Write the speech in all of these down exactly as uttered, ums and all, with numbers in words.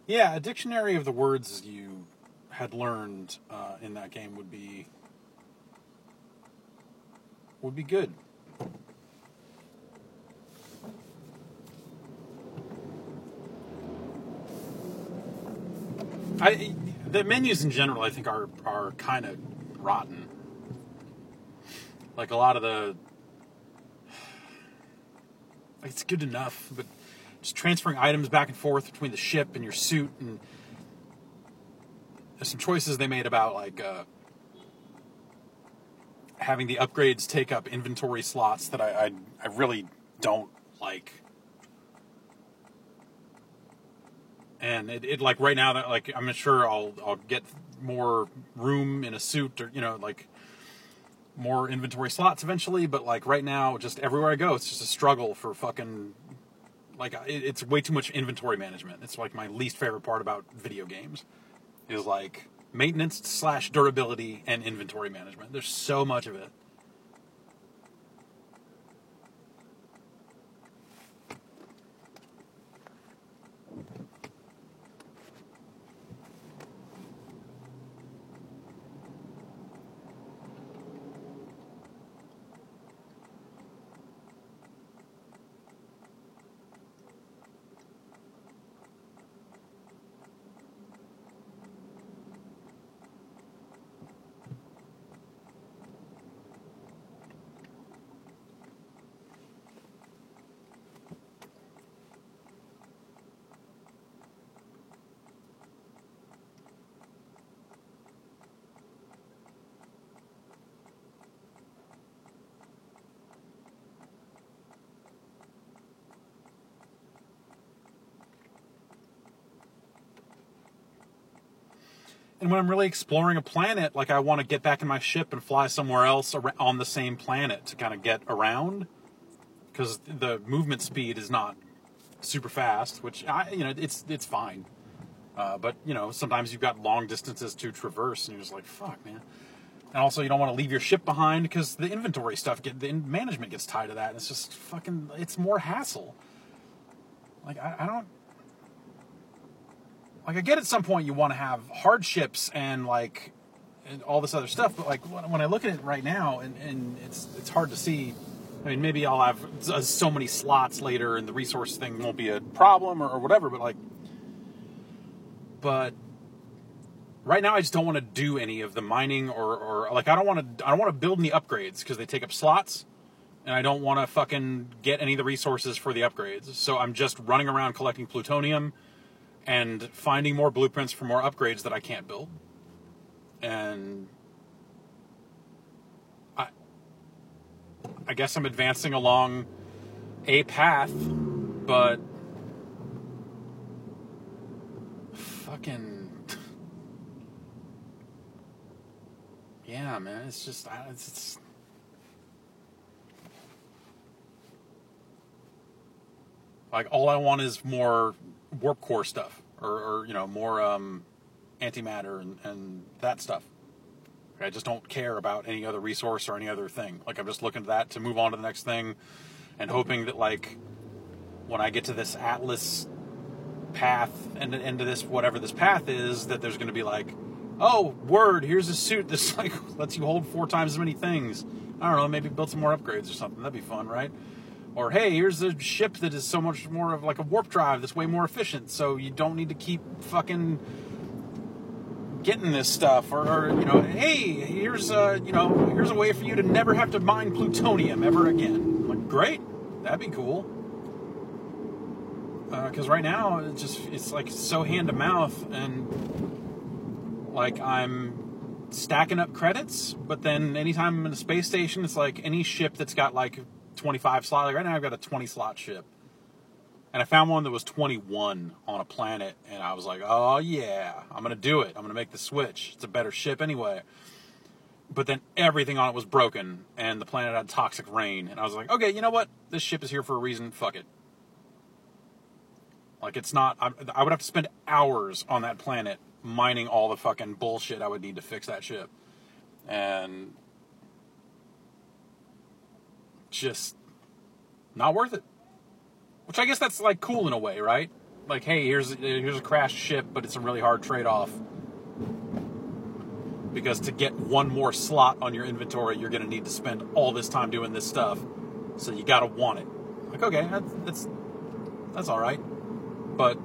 Yeah, a dictionary of the words you had learned uh, in that game would be would be good. I the menus in general, I think, are are kind of rotten. Like a lot of the, like it's good enough, but just transferring items back and forth between the ship and your suit, and there's some choices they made about like uh, having the upgrades take up inventory slots that I I, I really don't like. And it, it like right now that like I'm sure I'll I'll get more room in a suit, or you know, like more inventory slots eventually, but like right now, just everywhere I go, it's just a struggle for fucking like it, it's way too much inventory management. It's like my least favorite part about video games is like maintenance slash durability and inventory management. There's so much of it. And when I'm really exploring a planet, like I want to get back in my ship and fly somewhere else on the same planet to kind of get around, because the movement speed is not super fast, which I, you know, it's it's fine. Uh, but you know, sometimes you've got long distances to traverse, and you're just like, fuck, man. And also, you don't want to leave your ship behind because the inventory stuff, get the management gets tied to that, and it's just fucking, it's more hassle. Like I, I don't. Like, I get at some point you want to have hardships and, like, and all this other stuff, but, like, when I look at it right now, and, and it's it's hard to see. I mean, maybe I'll have so many slots later and the resource thing won't be a problem or, or whatever, but, like, but right now I just don't want to do any of the mining or, or like, I don't want to, I don't want to build any upgrades because they take up slots, and I don't want to fucking get any of the resources for the upgrades. So I'm just running around collecting plutonium and finding more blueprints for more upgrades that I can't build. And I I guess I'm advancing along a path, but fucking yeah, man, it's just it's, it's like all I want is more warp core stuff, or, or you know, more um, antimatter and, and that stuff. I just don't care about any other resource or any other thing. Like, I'm just looking to that to move on to the next thing, and hoping that, like, when I get to this Atlas path and into this whatever this path is, that there's going to be like, oh, word, here's a suit that's like lets you hold four times as many things. I don't know, maybe build some more upgrades or something. That'd be fun, right? Or, hey, here's a ship that is so much more of like a warp drive that's way more efficient, so you don't need to keep fucking getting this stuff. Or, or you know, hey, here's a, you know, here's a way for you to never have to mine plutonium ever again. I'm like, great, that'd be cool. Because uh, right now, it's just, it's like so hand to mouth, and like I'm stacking up credits, but then anytime I'm in a space station, it's like any ship that's got like twenty-five slots. Like right now I've got a twenty slot ship, and I found one that was twenty-one on a planet, and I was like, oh yeah, I'm gonna do it. I'm gonna make the switch. It's a better ship anyway. But then everything on it was broken, and the planet had toxic rain, and I was like, okay, you know what, this ship is here for a reason. Fuck it. Like, it's not, I, I would have to spend hours on that planet mining all the fucking bullshit I would need to fix that ship. And just not worth it. Which I guess that's, like, cool in a way, right? like, hey, here's here's a crashed ship, but it's a really hard trade-off. Because to get one more slot on your inventory, you're going to need to spend all this time doing this stuff. So you got to want it. Like, okay, that's that's, that's all right. But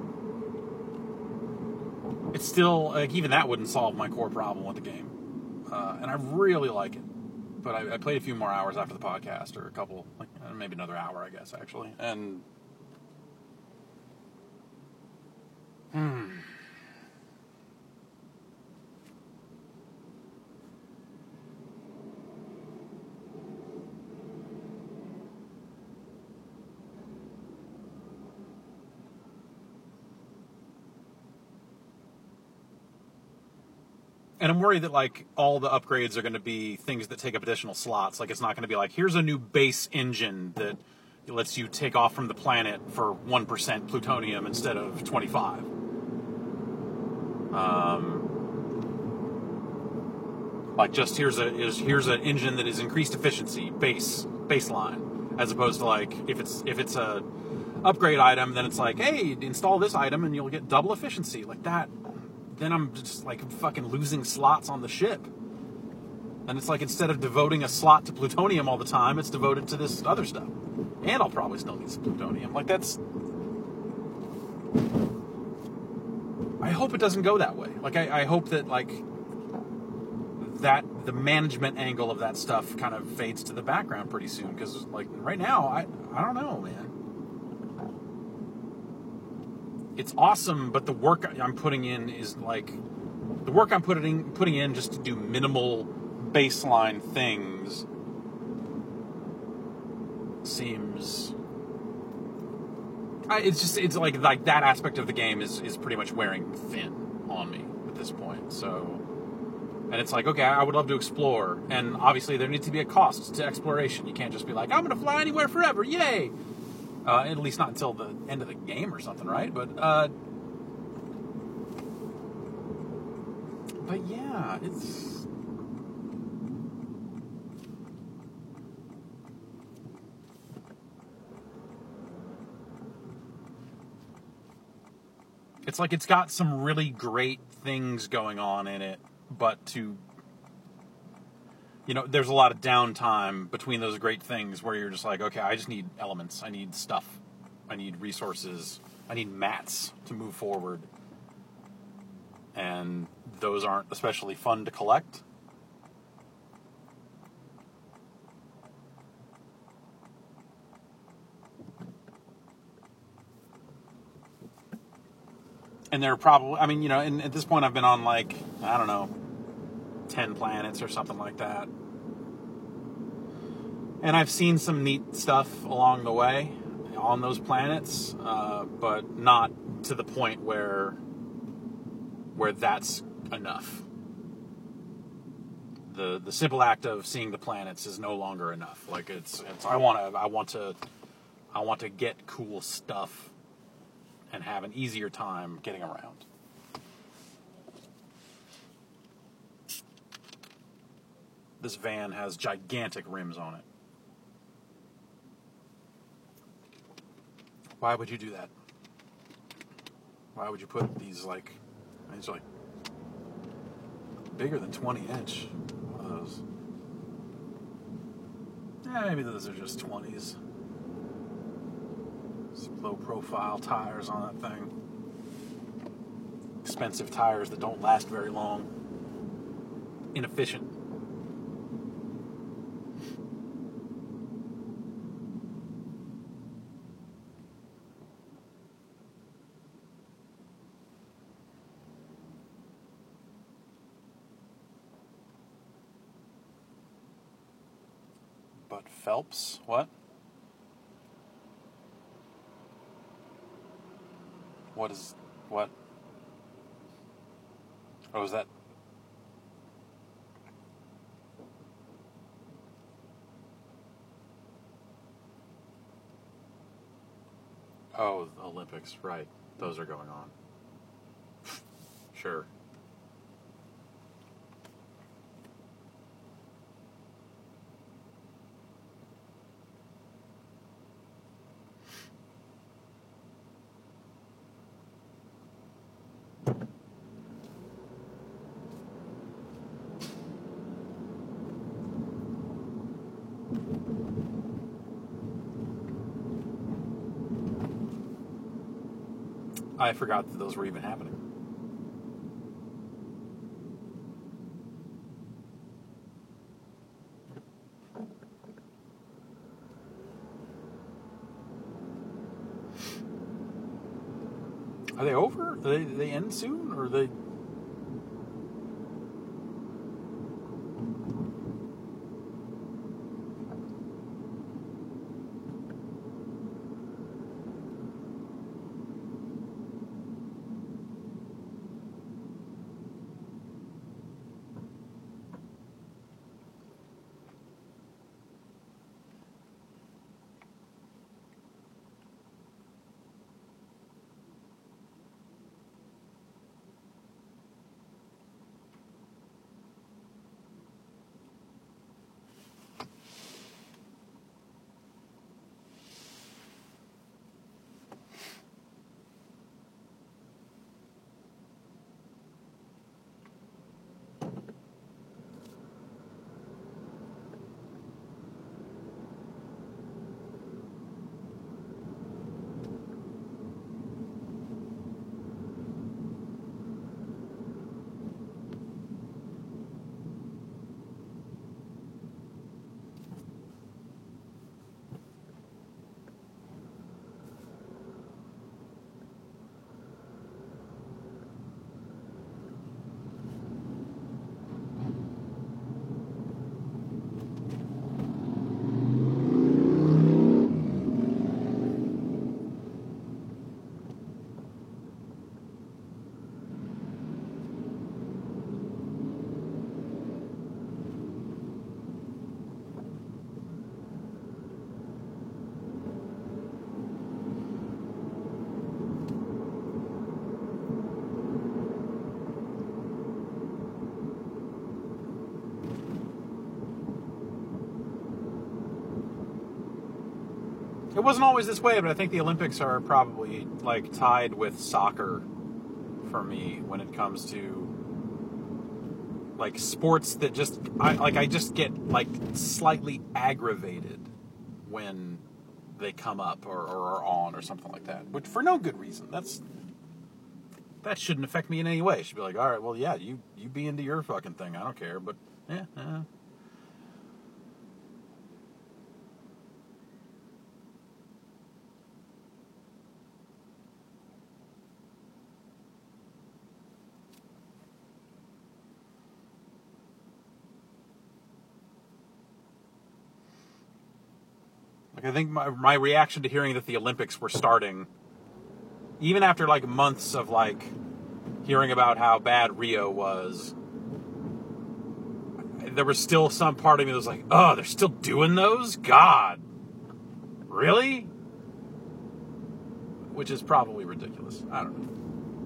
it's still, like, even that wouldn't solve my core problem with the game. Uh, and I really like it. But I, I played a few more hours after the podcast, or a couple, like maybe another hour, I guess, actually. And hmm. And I'm worried that, like, all the upgrades are going to be things that take up additional slots. Like, it's not going to be like, here's a new base engine that lets you take off from the planet for one percent plutonium instead of twenty-five. Um, like, just here's a is here's an engine that is increased efficiency, base baseline, as opposed to, like, if it's if it's a upgrade item, then it's like, hey, install this item and you'll get double efficiency, like that. Then I'm just, like, fucking losing slots on the ship. And it's like, instead of devoting a slot to plutonium all the time, it's devoted to this other stuff. And I'll probably still need some plutonium. Like, that's... I hope it doesn't go that way. Like, I, I hope that, like, that the management angle of that stuff kind of fades to the background pretty soon. Because, like, right now, I, I don't know, man. It's awesome, but the work I'm putting in is, like, the work I'm putting putting in just to do minimal baseline things seems. I, it's just it's like like that aspect of the game is is pretty much wearing thin on me at this point. So, and it's like, okay, I would love to explore, and obviously there needs to be a cost to exploration. You can't just be like, I'm going to fly anywhere forever, yay! Uh, at least not until the end of the game or something, right? But, uh... But yeah, it's... It's like it's got some really great things going on in it, but to... You know, there's a lot of downtime between those great things where you're just like, okay, I just need elements. I need stuff. I need resources. I need mats to move forward. And those aren't especially fun to collect. And they're probably, I mean, you know, and at this point I've been on, like, I don't know, ten planets or something like that. And I've seen some neat stuff along the way on those planets, uh, but not to the point where where that's enough. The the simple act of seeing the planets is no longer enough. Like it's, it's I want to I want to I want to get cool stuff and have an easier time getting around. This van has gigantic rims on it. Why would you do that? Why would you put these, like, these are like bigger than twenty inch? One of those. Eh, maybe those are just twenties. Some low profile tires on that thing. Expensive tires that don't last very long. Inefficient. But Phelps, what? What is, what? Oh, is that? Oh, the Olympics, right. Those are going on. Sure. I forgot that those were even happening. Are they over? Are they, they end soon? Or are they... It wasn't always this way, but I think the Olympics are probably like tied with soccer for me when it comes to like sports that just I like I just get like slightly aggravated when they come up or, or are on or something like that, which for no good reason. That's that shouldn't affect me in any way. It should be like, all right, well, yeah, you you be into your fucking thing. I don't care, but yeah. yeah. Like I think my my reaction to hearing that the Olympics were starting, even after like months of like hearing about how bad Rio was, there was still some part of me that was like, oh, they're still doing those? God. Really? Which is probably ridiculous. I don't know.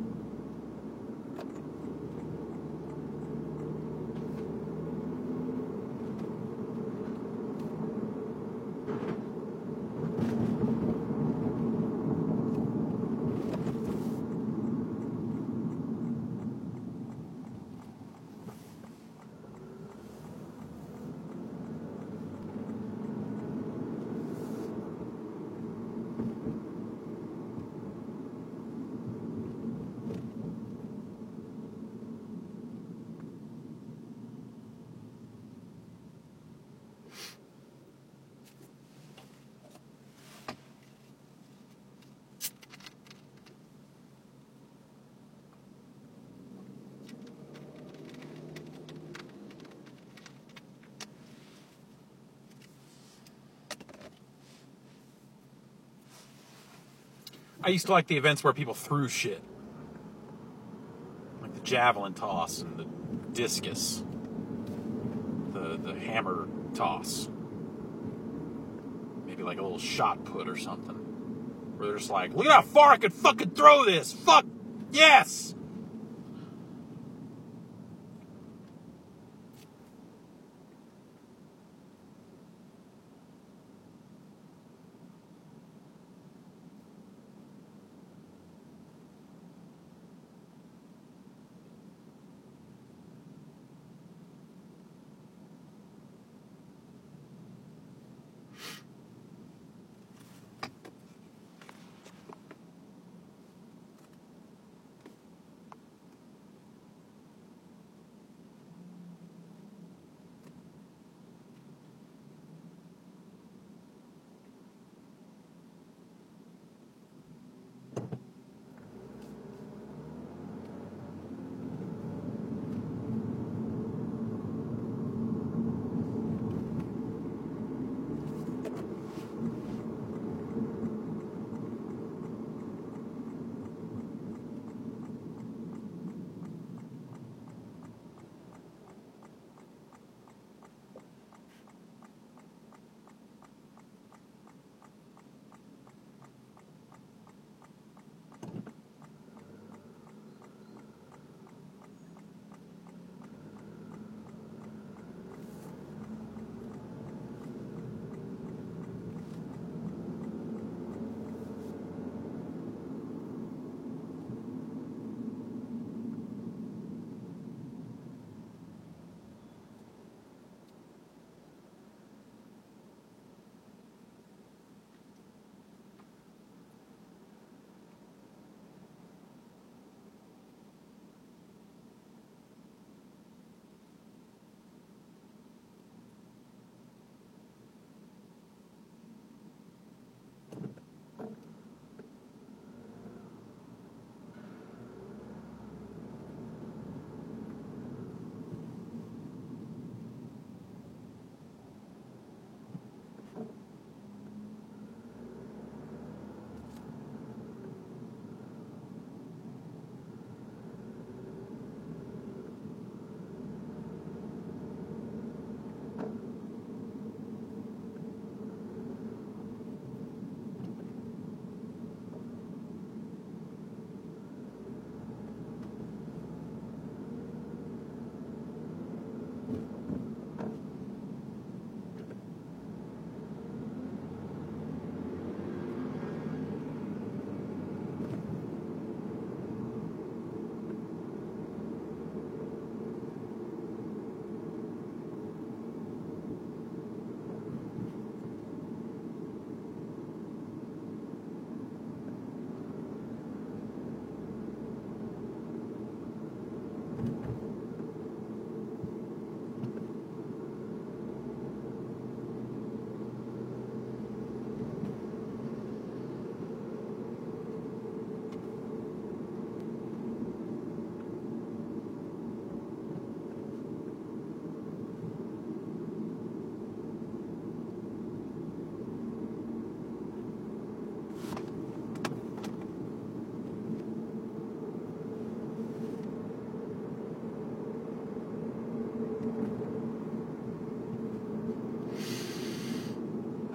I used to like the events where people threw shit. Like the javelin toss and the discus. The the hammer toss. Maybe like a little shot put or something. Where they're just like, look at how far I could fucking throw this! Fuck! Yes!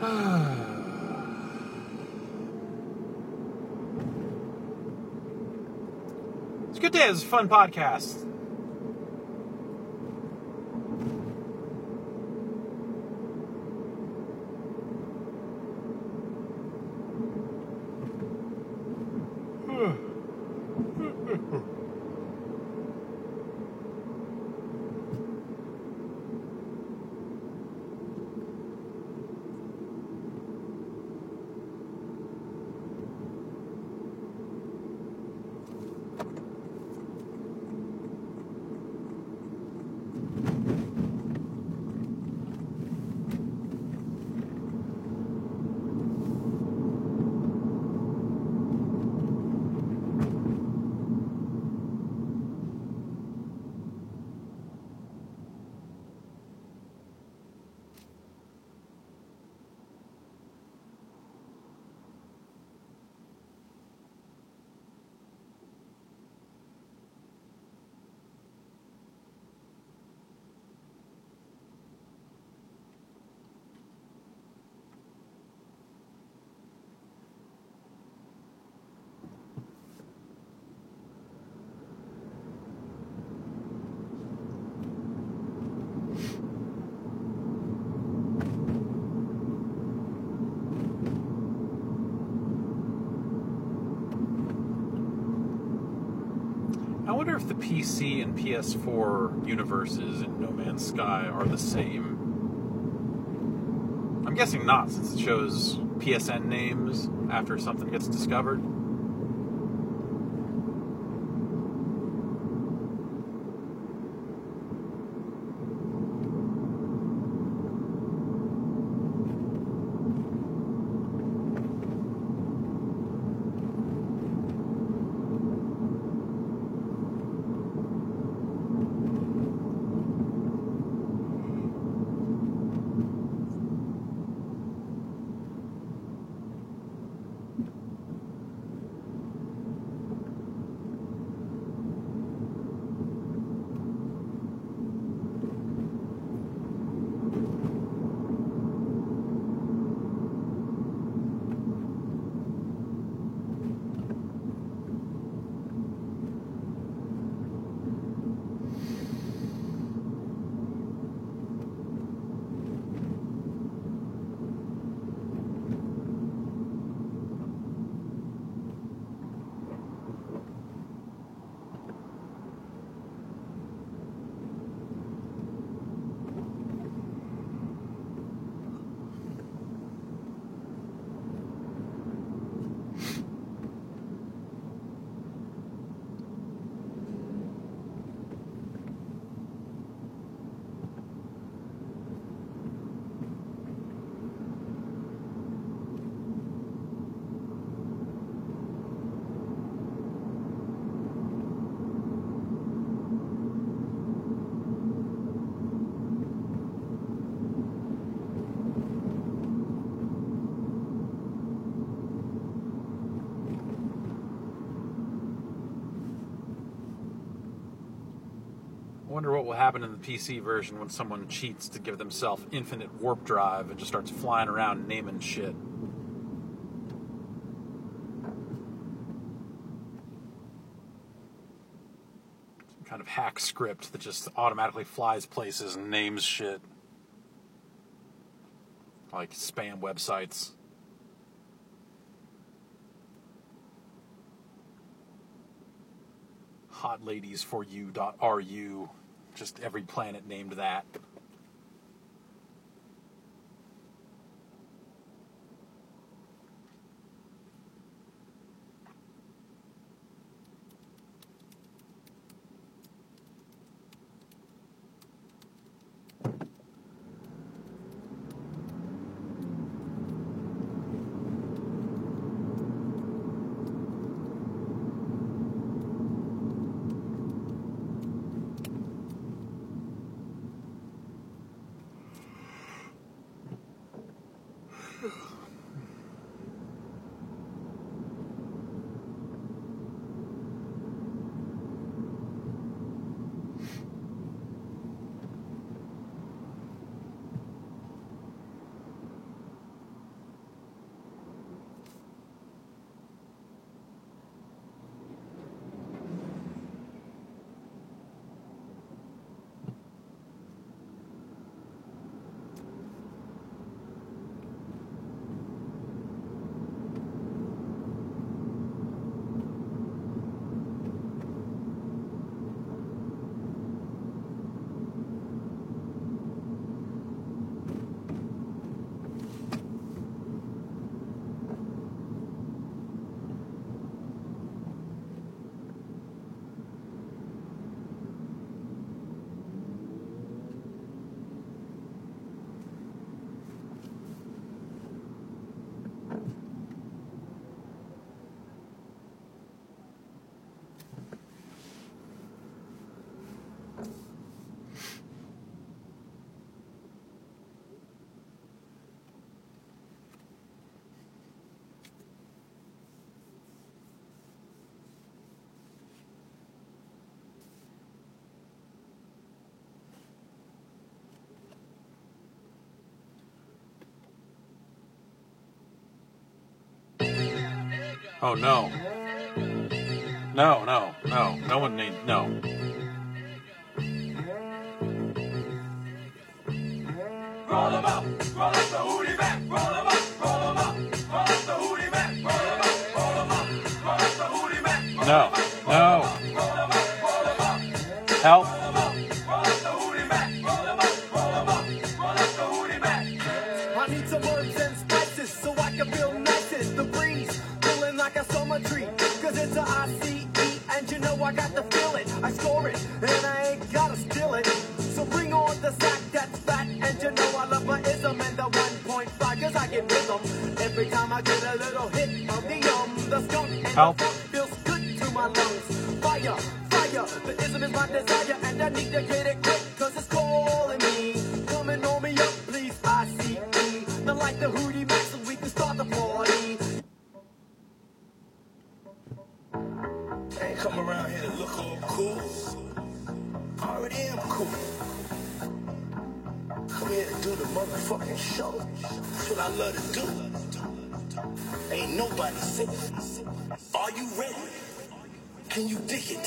It's a good day. It was a fun podcast. I wonder if the P C and P S four universes in No Man's Sky are the same. I'm guessing not, since it shows P S N names after something gets discovered. I wonder what will happen in the P C version when someone cheats to give themselves infinite warp drive and just starts flying around naming shit. Some kind of hack script that just automatically flies places and names shit. Like spam websites. hot ladies for you dot r u. Just every planet named that. Oh, no. No, no, no. No one needs... No. Roll them up, roll up the hootie back, roll them up, roll them up, roll up the hootie back, roll them up, roll them up, roll up the hootie back. No, no. Roll them up, roll them up. Help. Roll them up, roll up the hootie back, roll them up, roll them up, roll up the hootie back. I need some herbs and spices so I can feel nicest. The breeze feeling like a summer tree, cause it's a I C E and you know I got the feeling. I score it and I ain't gotta steal it. So bring on the sack that's fat, and you know I love my ism and the one point five, cause I get rhythm every time I get a little hit of the um, the skunk and Help. the funk feels good to my lungs. Fire, fire, the ism is my desire, and I need to get it quick, cause it's calling me. Come and roll me up, please, I C E. Now like the hootie back so we can start the party. Ain't come around here to look all cool. I already am cool. Come here to do the motherfucking show. That's what I love to do. Ain't nobody safe. Are you ready? Can you dig it?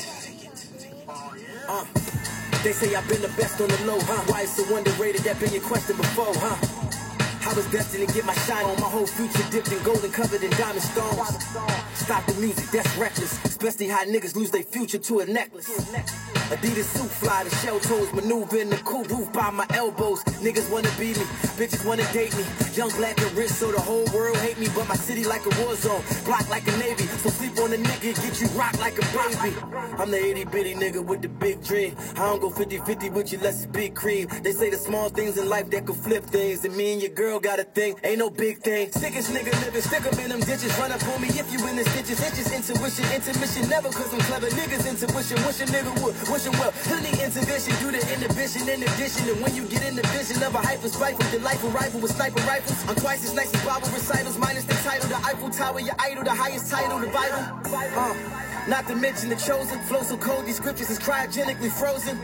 Uh, they say I've been the best on the low, huh? Why it's so underrated? That been your question before, huh? I was destined to get my shine on. My whole future dipped in gold and covered in diamond stones. Stop the music, that's reckless. Especially how niggas lose their future to a necklace. Adidas suit fly, the shell toes, maneuver in the coupe, roof by my elbows. Niggas wanna be me, bitches wanna date me. Young black and rich, so the whole world hate me. But my city like a war zone, block like a navy. So sleep on a nigga, get you rocked like a baby. I'm the itty bitty nigga with the big dream. I don't go fifty fifty with you, less it's big cream. They say the small things in life that could flip things. And me and your girl got a thing, ain't no big thing. Sickest nigga living, stick 'em in them ditches. Run up on me if you in the stitches. It's just intuition, intermission, never cause I'm clever. Niggas intuition, wish a nigga would, wishing well. He'll need intervention, do the inhibition in addition. And when you get in the vision of a hyper strike with delightful rifle with sniper rifles, I'm twice as nice as Bible recitals, minus the title, the Eiffel Tower, your idol, the highest title, the Bible. Uh, not to mention the chosen, flow so cold, these scriptures is cryogenically frozen.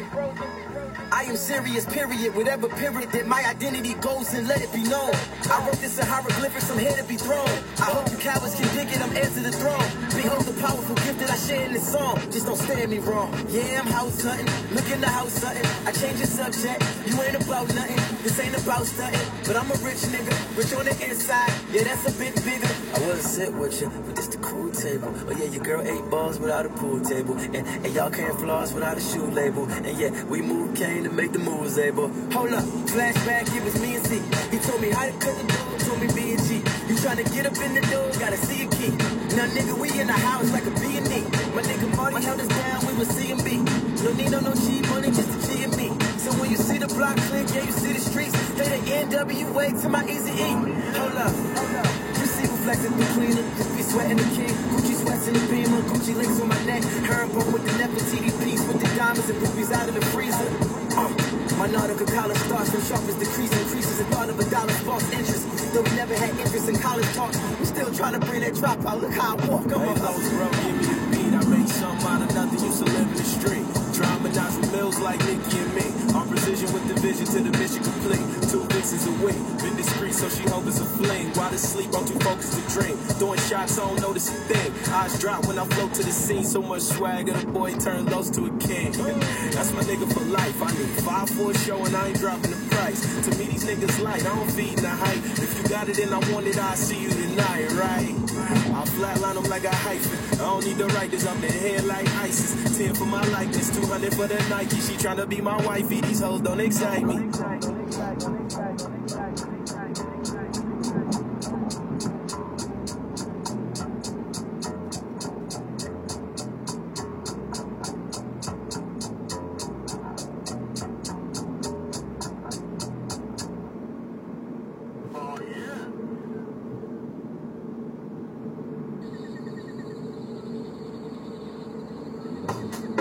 I am serious, period, whatever period that my identity goes in, let it be known. I wrote this in hieroglyphics, I'm here to be thrown. I hope you cowards can dig it, I'm heir to the throne. Behold the powerful gift that I share in this song, just don't stand me wrong. Yeah, I'm house hunting, look in the house hunting. I change the subject, you ain't about nothing. This ain't about stunting, but I'm a rich nigga, rich on the inside, yeah, that's a bit bigger. I wouldn't sit with you, but this the cool table. Oh yeah, your girl ate balls without a pool table. And, and y'all can't floss without a shoe label. And yeah, we moved Kane to make the moves able. Hold up, flashback, it was me and C. He told me how to cut the door, told me B and G. You tryna get up in the door, gotta see a key. Now nigga, we in the house like a B and E. My nigga Marty held us down, we was C and B. No need on no cheap money, just a G and me. So when you see the block click, yeah, you see the streets. They the N W A to my Easy E. Hold up, hold up. You see who flexing the cleaner, just be sweating the king. Gucci sweats in the beamer, Gucci links on my neck. Herringbone with the Nefertiti piece, with the diamonds and rubies out of the freezer. Uh, my Nautica collar starts from sharp as decrease, increases the thought of a dollar's false interest. Though we never had interest in college talk, we still trying to bring that drop out. Look how I walk, I'm Hey, a those bro, give me the beat. I make something out of nothing. Used to live in the street. Traumatize the mills like Nicki and me. On precision with the vision to the mission complete. Two vixens a week. Been discreet, so she hope it's a fling. While to sleep, I'm too focused to dream. Doing shots, I don't notice a thing. Eyes drop when I float to the scene. So much swagger, the boy turned lows to a king. That's my nigga for life. I need five for a show and I ain't dropping the price. To me, these niggas light. I don't feed in the hype. If you got it and I want it, I'll see you tonight, right? I'll flatline them like a hyphen. I don't need to write this up in head like ISIS. ten for my likeness, two hundred for the Nike. She tryna be my wifey. These hoes don't excite me.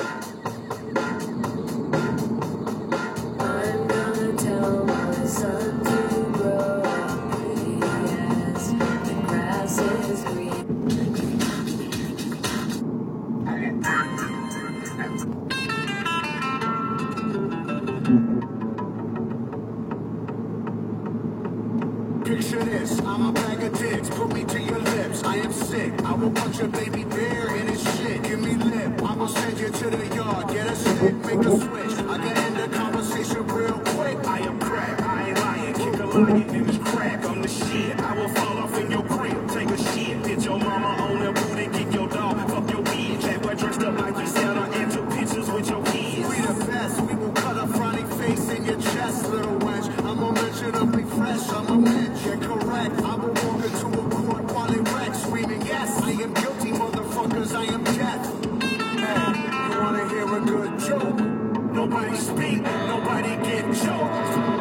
I'm gonna tell my son. picture this. I'm a bag of dicks, put me to your lips. I am sick, I will punch a baby bear in his shit. Give me lip, I will send you to the yard. Get a stick, make a switch. I can end the conversation real quick. I am crack, I ain't lying. Kick a lion in his crack, I'm the shit. I will fall off in your crib, take a shit. Hit your mama on that booty, kick your dog, fuck your bitch. That boy dressed up like you Santa and took pictures with your kids. We the best, we will cut a frowning face in your chest, little wench. I'm unmentionably fresh, I'm a bitch, you're correct. I will walk into a court while it wrecks, screaming, yes, I am guilty, motherfuckers, I am death. Hey, you wanna hear a good joke? Nobody speak, nobody get choked.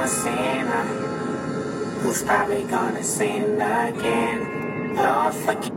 a sinner who's probably gonna sin again. Lord, forgive.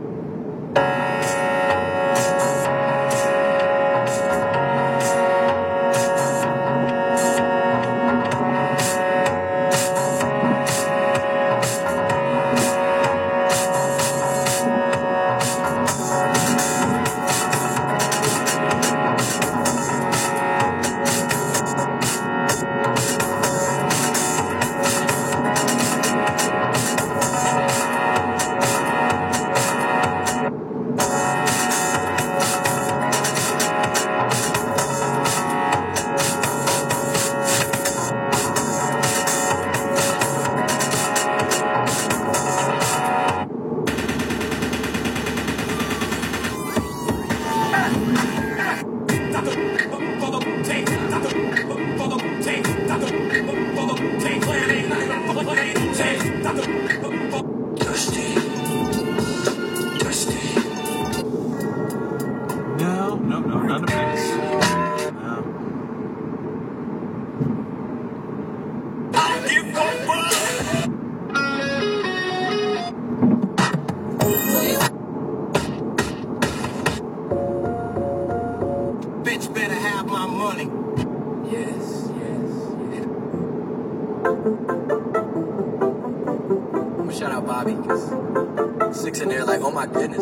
No, no, no, none of this. No. Bitch better have my money. Yes, yes, yes. I'm gonna shout out Bobby, cause six in there like, oh my goodness.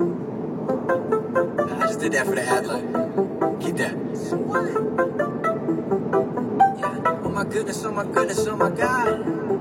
I just did that for the ad lib. Keep that. Yeah. Oh my goodness, oh my goodness, oh my God.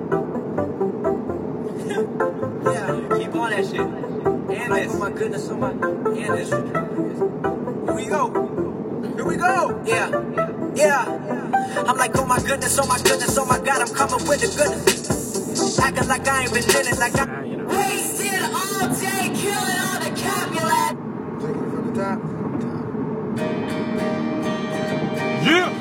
Yeah, keep on that shit. And like, this. Oh my goodness, oh my, and this. Here we go. Here we go. Yeah, yeah. I'm like, oh my goodness, oh my goodness, oh my God, I'm coming with the goodness. Acting like I ain't been in it, like I Ah, you know. Wasted all day, killing all the Capulet. Taking it from the top. Yeah!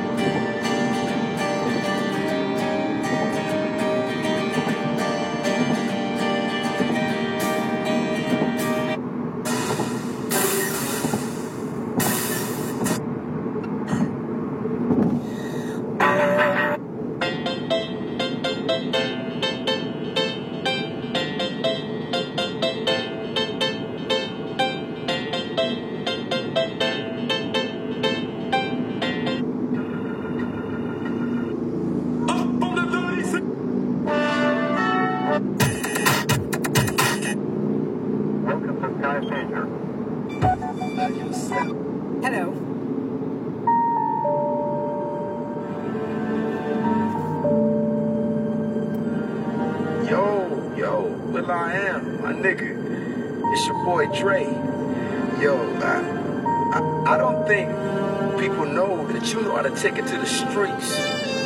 Welcome to Sky Pager. Hello. Yo, yo, Will I Am, my nigga. It's your boy Dre. Yo, I, I, I don't think people know that you know how to take it to the streets.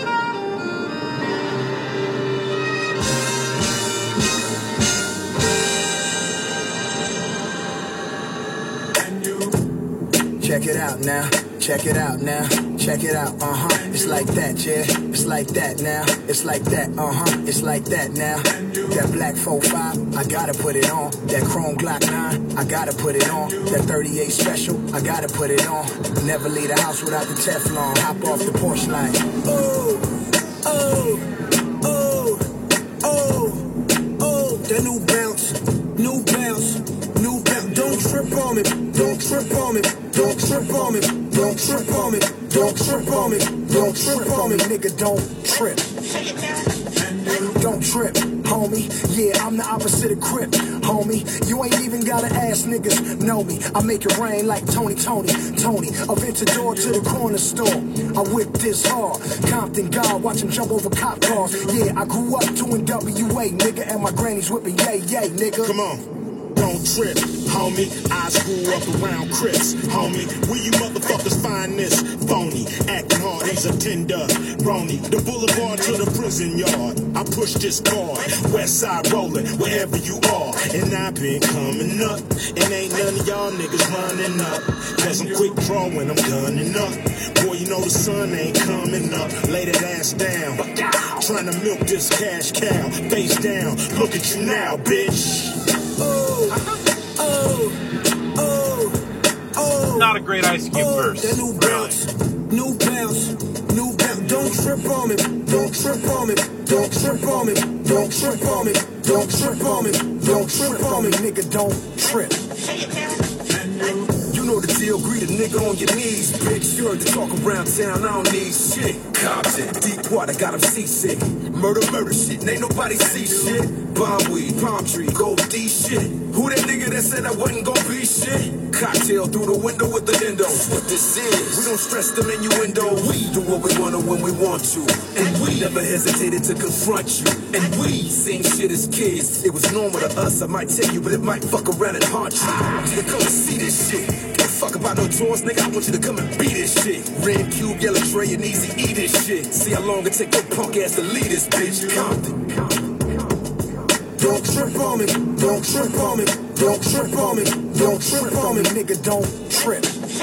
Check it out now, check it out now, check it out, uh-huh. It's like that, yeah, it's like that now, it's like that, uh-huh, it's like that now. That black four five, I gotta put it on. That chrome Glock nine, I gotta put it on. That thirty-eight special, I gotta put it on. Never leave the house without the Teflon, hop off the porch line. Oh, oh, oh, oh, oh, that new bounce, new bounce, new bounce. Don't trip on me, don't trip on me. Don't trip on me, don't trip on me, don't trip on me, don't trip on me, nigga, don't trip. Don't trip, homie. Yeah, I'm the opposite of Crip, homie. You ain't even gotta ask niggas, know me. I make it rain like Tony, Tony, Tony. Aventador to the corner store. I whip this hard. Compton God, watch him jump over cop cars. Yeah, I grew up doing W A, nigga, and my granny's whipping yay, yay, nigga. Come on. Don't trip, homie. I grew up around Crips, homie. Where you motherfuckers find this? Phony, acting hard, he's a tender. Rony, the boulevard to the prison yard. I push this card, west side rolling, wherever you are. And I've been coming up, and ain't none of y'all niggas running up. Cause I'm quick drawing, I'm gunning up. Boy, you know the sun ain't coming up. Lay that ass down, trying to milk this cash cow. Face down, look at you now, bitch. Oh, oh, oh, Not a great Ice Cube oh, verse. that new bounce, Really. new bounce, new bounce. Don't trip on me, don't trip on me, don't trip on me, don't trip on me, don't trip on me, don't trip on me, nigga, don't trip. You know the deal, greet a nigga on your knees. Big sure to talk around town, I don't need shit. Compton, deep water, got him seasick. Murder, murder shit, ain't nobody see shit. Bomb weed, palm tree, gold D shit. Who that nigga that said I wasn't gon' be shit? Cocktail through the window with the endo. What this is, we don't stress them innuendo. We do what we wanna when we want to. And we never hesitated to confront you. And we seen shit as kids. It was normal to us, I might tell you, but it might fuck around and haunt you. You come and see this shit. Give a fuck about no tours, nigga, I want you to come and beat this shit. Red Cube, Yellow Dre, and Easy E this shit. See how long it take your punk ass to lead this bitch. Compton. Don't trip on me, don't trip on me, don't trip on me, don't trip on me, nigga, don't trip.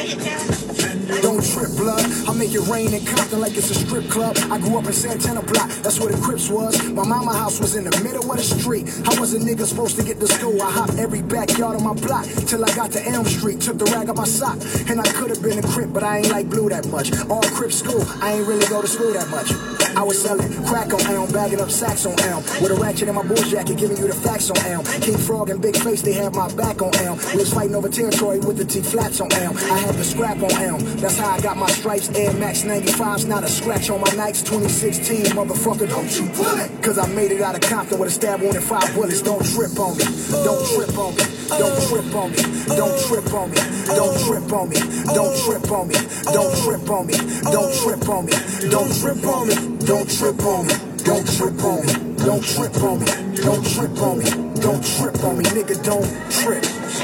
Don't trip, blood. I make it rain in Compton like it's a strip club. I grew up in Santana Block, that's where the Crips was. My mama house was in the middle of the street. I was a nigga supposed to get to school. I hopped every backyard on my block till I got to Elm Street. Took the rag off my sock, and I could have been a Crip, but I ain't like blue that much. All Crip school, I ain't really go to school that much. I was selling crack on Elm, bagging up sacks on Elm, with a ratchet in my boy's jacket, giving you the facts on Elm. King Frog and Big Face, they had my back on Elm. We was fighting over territory with the T-flats on Elm. I had the scrap on Elm. That's how I got my stripes. Air Max ninety-fives, not a scratch on my Nikes. twenty sixteen, motherfucker, don't you pull it. Cause I made it out of Compton with a stab wound and five bullets. Don't trip on me, don't trip on me, don't trip on me, don't trip on me, don't trip on me, don't trip on me, don't trip on me, don't trip on me, don't trip on me, don't trip on me, don't trip on me, don't trip on me, don't trip on me, don't trip on me, nigga, don't trip.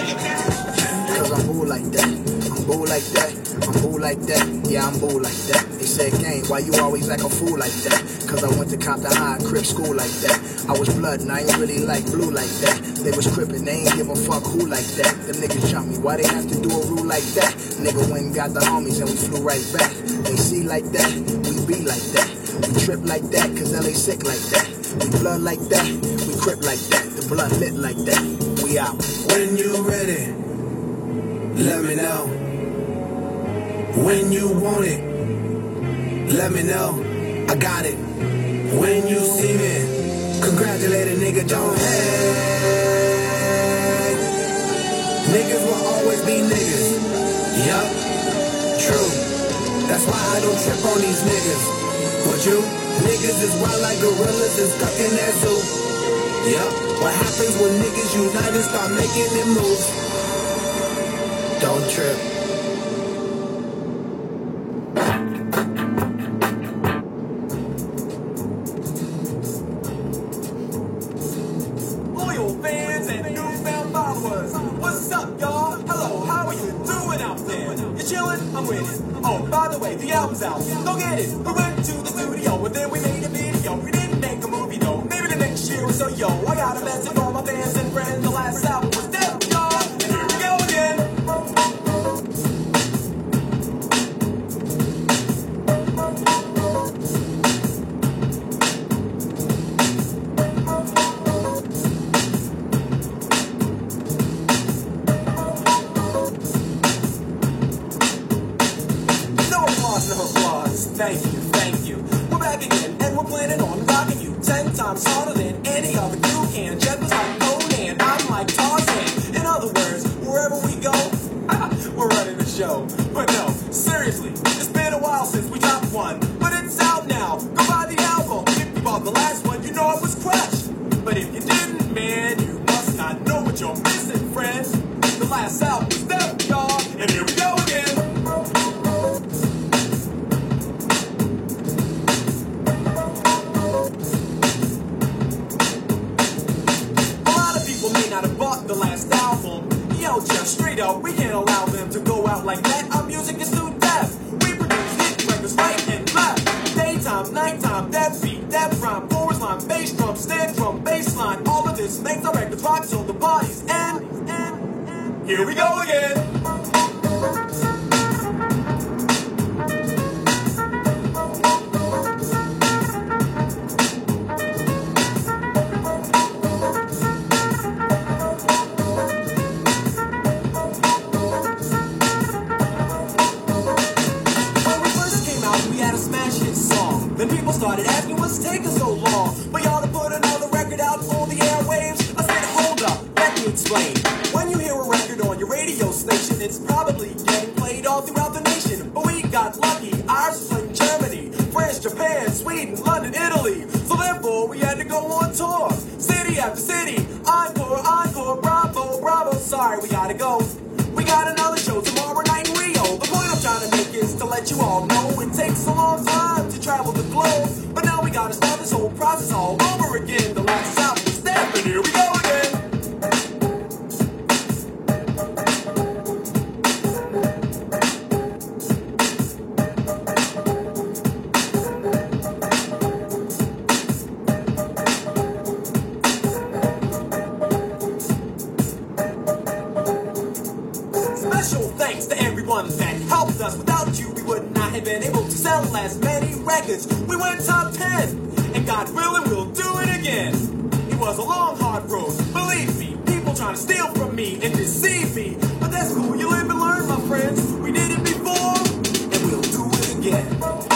Cause I'm bull like that, I'm bull like that, I'm bull like that, yeah, I'm bull like that. They said, gang, why you always like a fool like that? Cause I went to Compton High, Crip school like that. I was blood and I ain't really like blue like that. They was crippin', they ain't give a fuck who like that. Them niggas jumped me, why they have to do a rule like that? Nigga went and got the homies and we flew right back. They see like that, we be like that. We trip like that, cause L A sick like that. We blood like that, we Crip like that. The blood lit like that, we out. When you ready, let me know. When you want it, let me know. I got it. When you see me, congratulate a nigga, don't hate. Niggas will always be niggas. Yup, true. That's why I don't trip on these niggas. Would you? Niggas is wild like gorillas and stuck in that zoo. Yup, what happens when niggas unite and start making it move? Don't trip. Loyal fans and newfound followers, what's up, y'all? Hello, how are you doing out there? You chillin'? I'm with it. Oh, by the way, the album's out. Go get it. We went to the studio and then we made a video. We didn't make a movie though. Maybe the next year or so, yo. I got a message for my fans and friends. The last album was dead, y'all. And here we go again. Thank you, thank you. We're back again, and we're planning on rocking you ten times harder than any other crew can. Jet was like Conan, I'm like Tarzan. In other words, wherever we go, we're running the show. But no, seriously, it's been a while since we dropped one, but it's out now. Go buy the album. If you bought the last one, you know it was crushed. But if you didn't, man, you must not know what you're missing, friends. The last album was there, y'all, and here we go again. The last album, yo, just straight up, we can't allow them to go out like that. Our music is too deaf. We produce hit records right and left. Daytime, nighttime, that beat, that rhyme, chorus line, bass drum, snare drum, bass line. All of this makes our records rock till the party's end. Here we go again. People started asking what's taking so long for y'all to put another record out on the airwaves. I said, hold up, let me explain. When you hear a record on your radio station, it's probably getting played all throughout the nation. But we got lucky, ours was played in Germany, France, Japan, Sweden, London, Italy. So therefore, we had to go on tour, city after city, encore, encore, bravo, bravo. Sorry, we gotta go. We got another show tomorrow night in Rio. The point I'm trying to make is to let you all know it takes a long time to travel the globe. But now we gotta start this whole process all over again. The last is out, step, and here we go again. Special thanks to everyone that helped us. Without you, we would not have been able to sell as many records. We went top ten, and God willing, we'll do it again. It was a long, hard road, believe me. People trying to steal from me and deceive me. But that's cool, you live and learn, my friends. We did it before, and we'll do it again.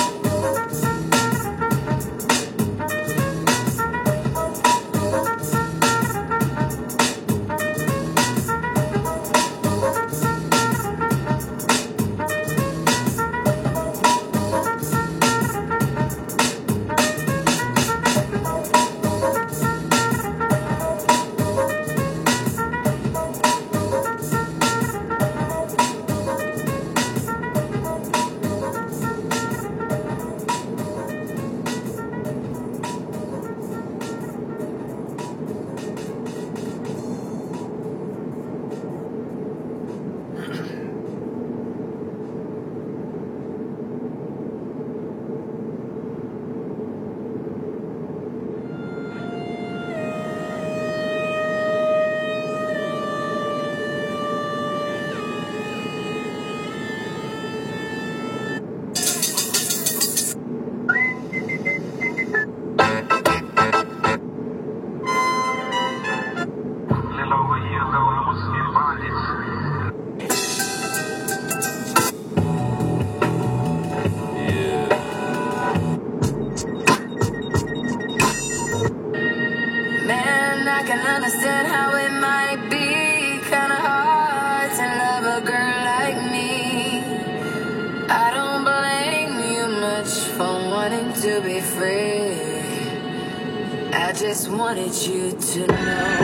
Man, I can understand how it might be kinda hard to love a girl like me. I don't blame you much for wanting to be free. I just wanted you to know.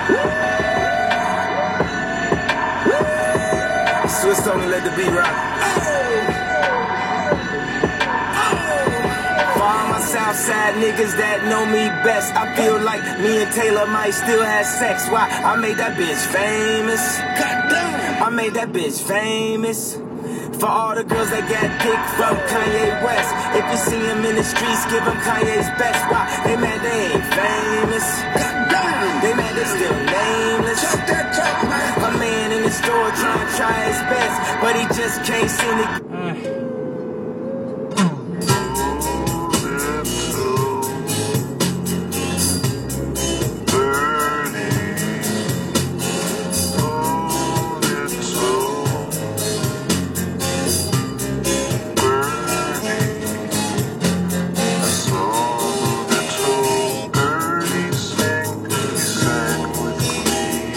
Swiss on and let the beat rock. Southside niggas that know me best, I feel like me and Taylor might still have sex. Why? I made that bitch famous. I made that bitch famous. For all the girls that got picked from Kanye West. If you see him in the streets, give him Kanye's best. Why? They mad they ain't famous. They mad they still nameless. A man in the store trying to try his best, but he just can't seem to.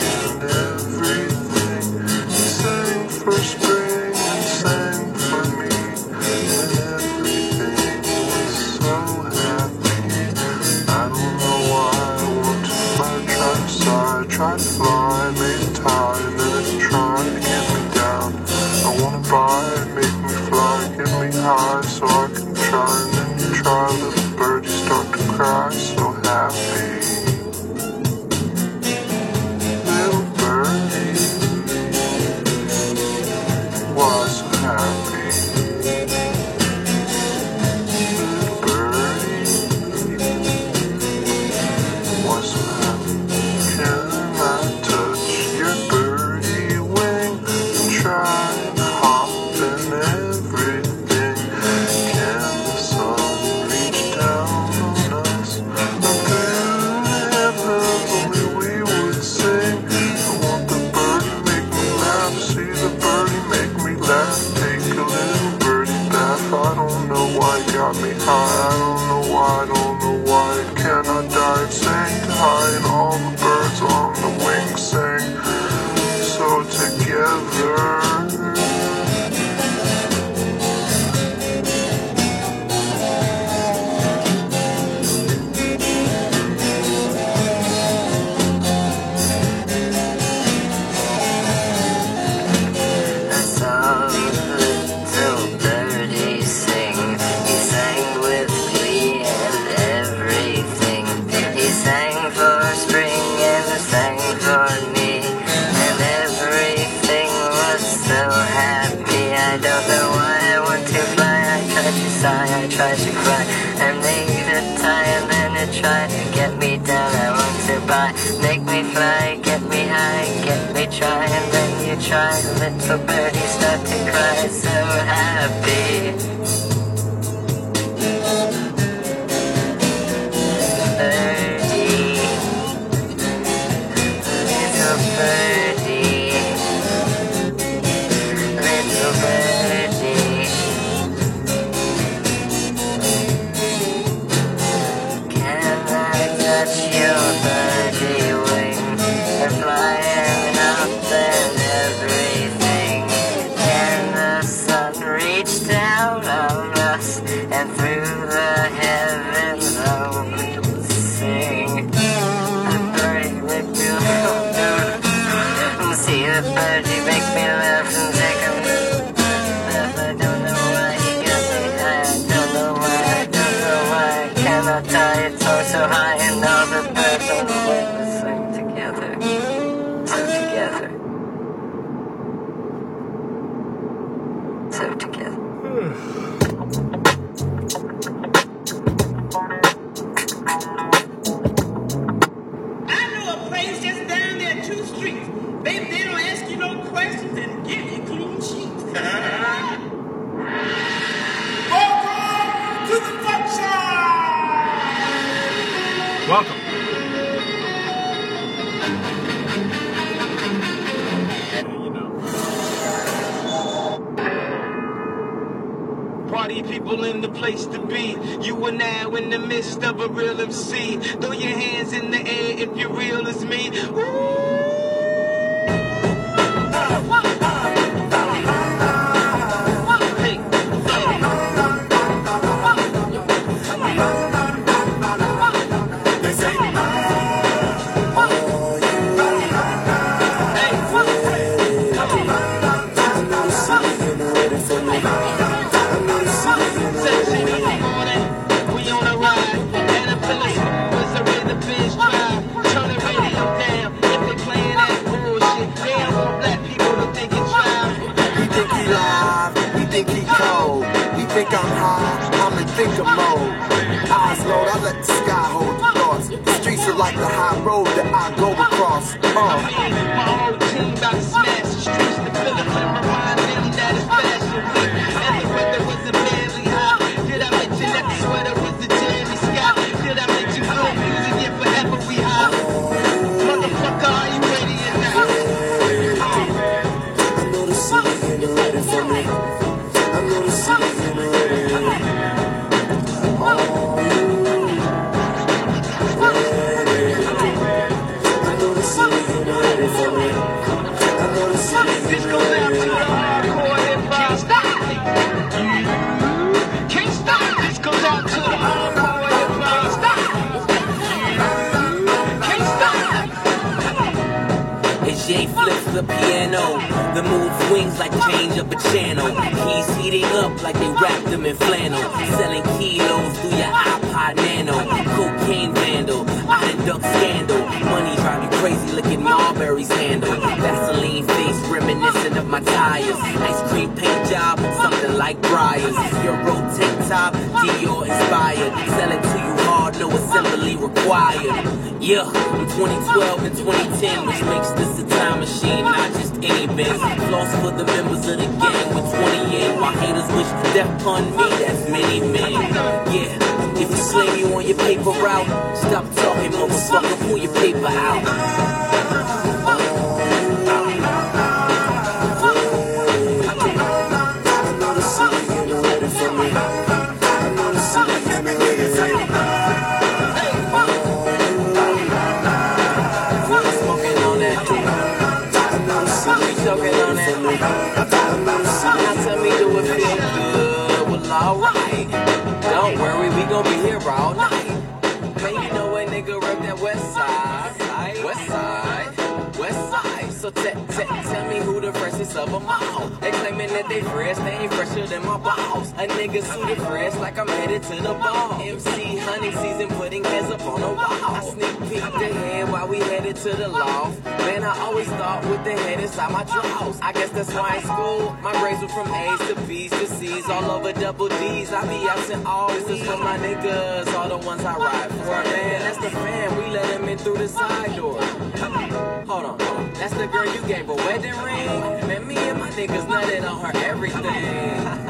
For spring and sang for me. try to get me down, I want to buy. Make me fly, get me high, get me try, and then you try. Little birdie start to cry, so happy. Birdie, little birdie, little birdie. Can I touch your birdie wing? They're flying up and everything. Can the sun reach down on us and through the heavens open sing? A birdie make me laugh. See the birdie make me laugh and take a laugh. I don't know why he got me high. I don't know why. I don't know why. I cannot tie it so so high, and all the birds on the way to sing together, so together, so together. I know a place just down there, two streets. Baby, they don't ask you no questions and give you clean sheets. Welcome to the Fuck Shop! Welcome. Party people in the place to be. You are now in the midst of a real M C. Throw your hands in the air if you're real as me. Ooh. Think I'm high, I'm in thinker mode. Eyes low, I let the sky hold the thoughts. The streets are like the high road that I go across. Uh. My whole team about to smash the streets. The Philip and remind them that it's fashion week. And the weather wasn't barely hot. Did I mention that the sweater was the Jeremy Scott? Did I mention good music? Yeah, forever we hot. Motherfucker, are you ready or not? I know the city ain't ready for me. I know the city ain't ready. This goes out to the hardcore hip-hop. Can't stop. This goes out to the hardcore hip-hop. Can't stop. As Jay flips the piano, the mood swings like change up a channel. Keys heating up like they wrapped them in flannel. Selling kilos through your iPod Nano. Cocaine vandal, I done duck scandal. Money drive you crazy, look at Marbury's handle. Vaseline face reminiscent of my tires. Ice cream paint job, something like Briar's. Your rotate top, Dior inspired. Sell it to you hard, no assembly required. Yeah, in twenty twelve and twenty ten, which makes this a time machine, not just any Benz. Floss for the members of the gang with twenty in. While haters wish death upon me, that's many men. Yeah, if you claim you on your paper route, stop talking, motherfucker, pull your paper out. Now tell me, do it feel good? Well, alright. Don't worry, we gon' be here all night. Man, you know a nigga rep that west side. West side. freshest of them all. They claiming that they fresh, they ain't fresher than my balls. A nigga suited fresh like I'm headed to the ball. M C hunting season, putting heads up on the wall. I sneak peek the head while we headed to the loft. Man, I always thought with the head inside my drawers. I guess that's why in school, my grades were from A's to B's to C's, all over double D's. I be absent always, this for my niggas, all the ones I ride for. Man, that's the fan, we let him in through the side door. Hold on, hold on, that's the girl you gave a wedding ring? Man, me and my niggas nutted on her everything.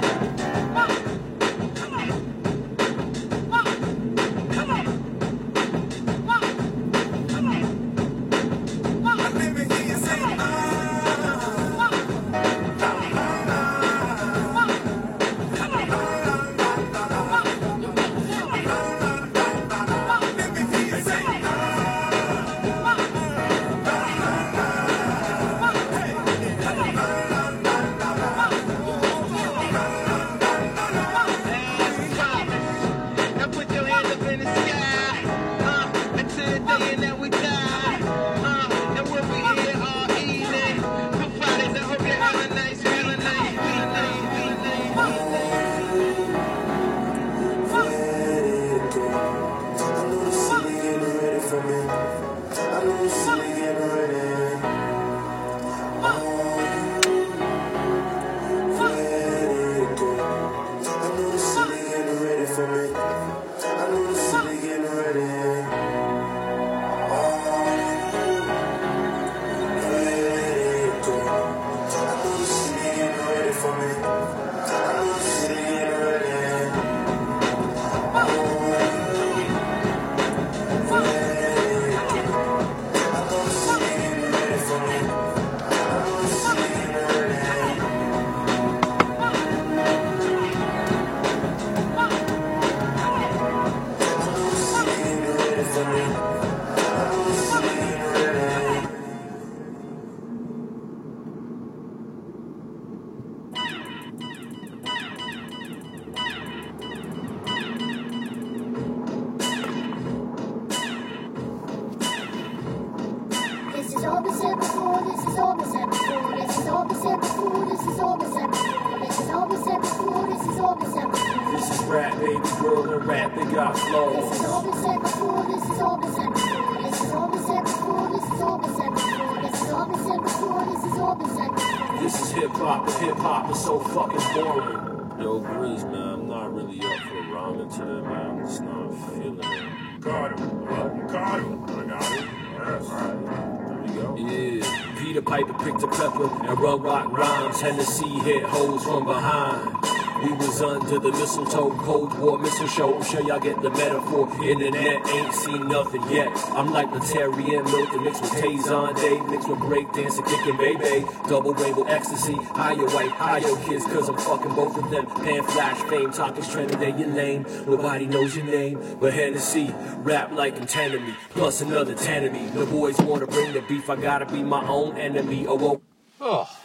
Tennessee hit holes from behind. We was under the mistletoe, Cold War missile show. I'm sure y'all get the metaphor. Internet ain't seen nothing yet. I'm like Letarian milk and mixed with Tazon Day, mixed with breakdancing, kicking baby. Double rainbow ecstasy, higher white, higher kids, cause I'm fucking both of them. Pan flash fame, topics trending, they your lame. Nobody knows your name, but Hennessy, rap like intended me, plus another ten of me. The boys wanna bring the beef, I gotta be my own enemy. Oh, oh. Oh.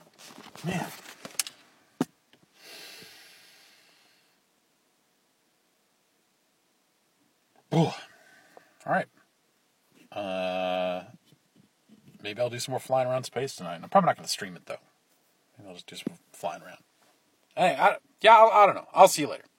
Man. Ooh. All right. Uh, maybe I'll do some more flying around space tonight. I'm probably not going to stream it, though. Maybe I'll just do some flying around. Hey, I, yeah, I, I don't know. I'll see you later.